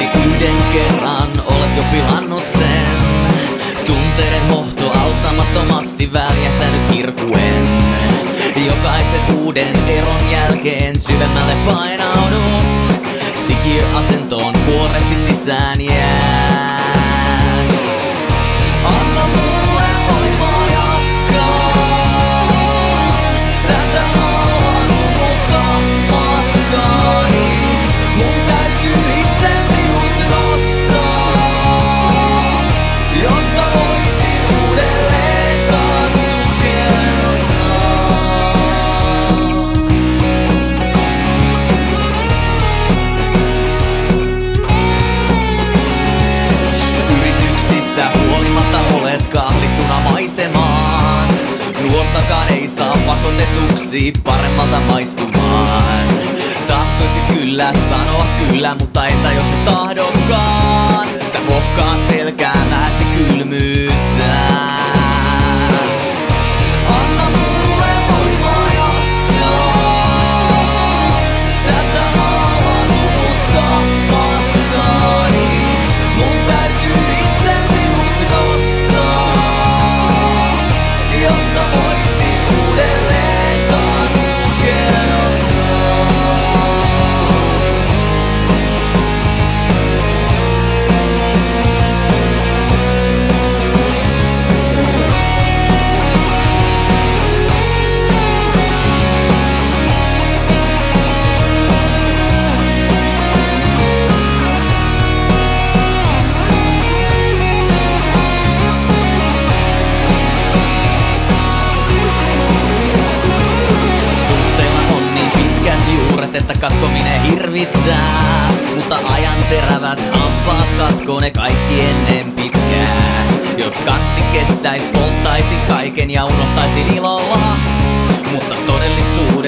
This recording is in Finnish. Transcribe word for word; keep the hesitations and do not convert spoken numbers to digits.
Toivoisi yhden kerran, olet jo pilannut sen. Tunteiden hohto auttamattomasti väljähtänyt kirkuen. Jokaisen uuden eron jälkeen syvemmälle painaudut. Sikiöasentoon kuoresi sisään jää. Anna mulle voimaa jatkaa tätä halvaantunutta matkaani. Mun täytyy itse minut nostaa, jotta voisin uudelleen taas sukeltaa. Yrityksistä huolimatta olet kahlittuna maisemaan. Nuortakaan ei saa pakotetuksi paremmalta maistumaan. Tahtoisit kyllä sanoa kyllä, mutta entä jos et tahdokaan? Sä mohkaat pelkäämäsi kylmyyttä. Anna mulle voimaa jatkaa tätä halvaantunutta matkaani. Mun täytyy itse minut nostaa, jotta voisin uudelleen taas sukeltaa. Suhteilla on niin pitkät juuret, että katkominen hirvittää. Mutta ajan terävät hampaat katkoo ne kaikki ennen pitkää. Jos kantti kestäis, polttaisin kaiken ja unohtaisin ilolla. Mutta todellisuudessa